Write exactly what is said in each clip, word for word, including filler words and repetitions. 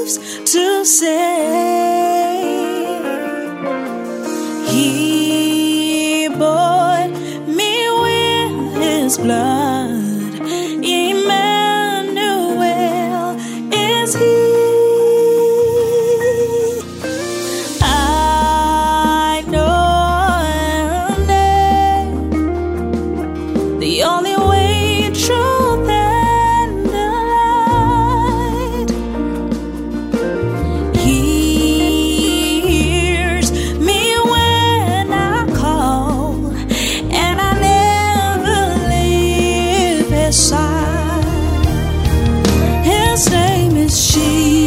lives to say He bought me with His blood. Emmanuel is He. I know the only way, truth, and the light. He hears me when I call, and I never leave His side. His name is Jesus.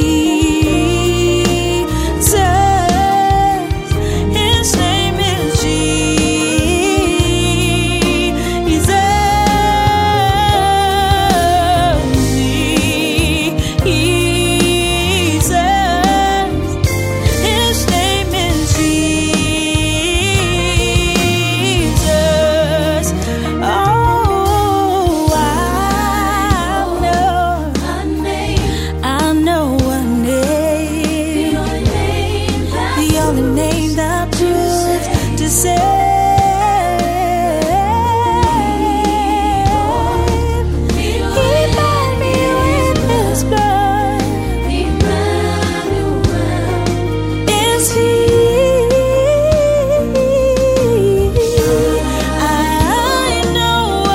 His name is Jesus. His name is Jesus. Oh, I know, I know a name, the only name that proves to save. He bought me with His blood. Is He? I know a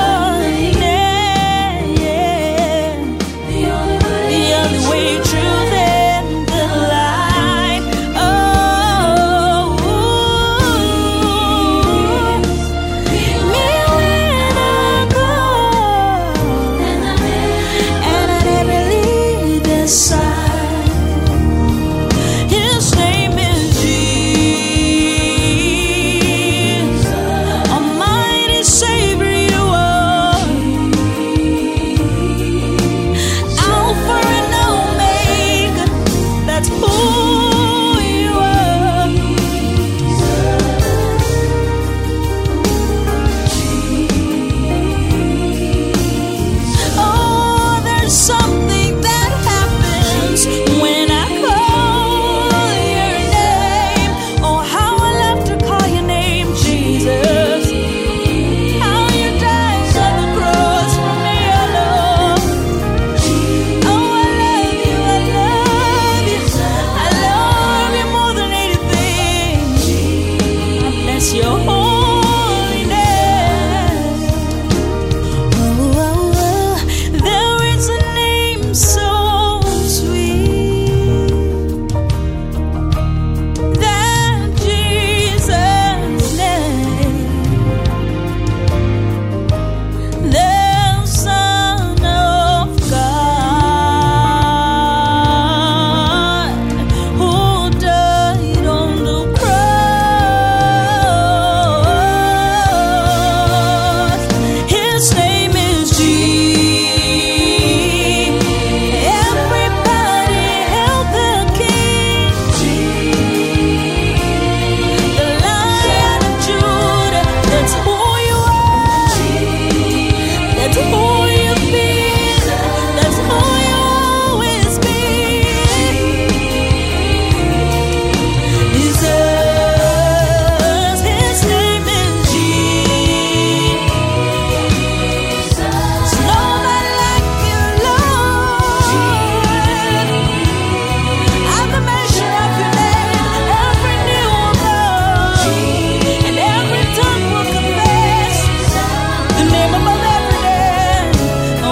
name, the only way, truth, and the light. Oh, me when I call, and I never leave His side. His name is Jesus, Almighty Savior you are, Alpha and Omega, that's who you are. Oh, there's something that happens when I call your name. Oh, how I love to call your name, Jesus. How you died on the cross for me, I love. Oh, I love you, I love you. I love you more than anything. I bless your holy name. Oh, oh, oh, there is a name so sweet, that Jesus' name, the Son of God, who died on the cross. His name is Jesus. Everybody hail the King, the Lion of Judah. That's who you are. That's who you've been. That's who you always be. Jesus, His name is Jesus. Nobody like you, Lord. At the mention of your name, every knee will bow, and every tongue will confess the name above every name. Oh,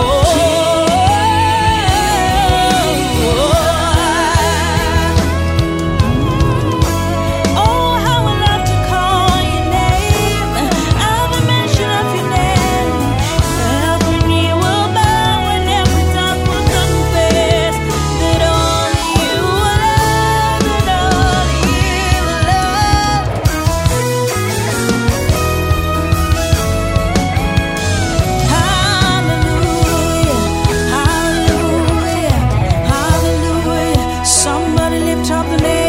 oh, how I love to call your name. At the mention of your name, every knee will bow and every tongue will confess that only you alone, that only you alone. Hallelujah, hallelujah, hallelujah. Somebody lift up the name